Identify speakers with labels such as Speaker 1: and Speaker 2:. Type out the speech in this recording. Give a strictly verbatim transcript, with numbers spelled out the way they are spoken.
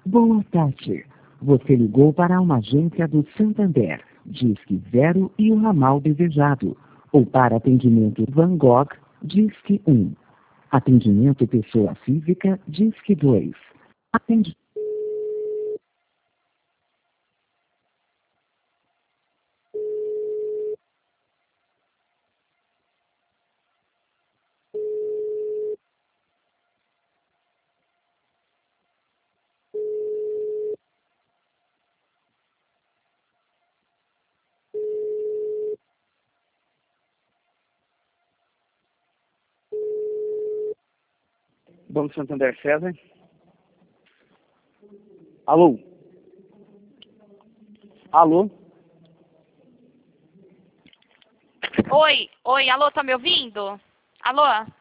Speaker 1: Boa tarde. Você ligou para uma agência do Santander, Disque Zero e o ramal desejado. Ou para atendimento Van Gogh, Disque um. Atendimento pessoa física, Disque dois. Atende...
Speaker 2: Banco Santander César. Alô? Alô?
Speaker 3: Oi, oi, alô, tá me ouvindo? Alô?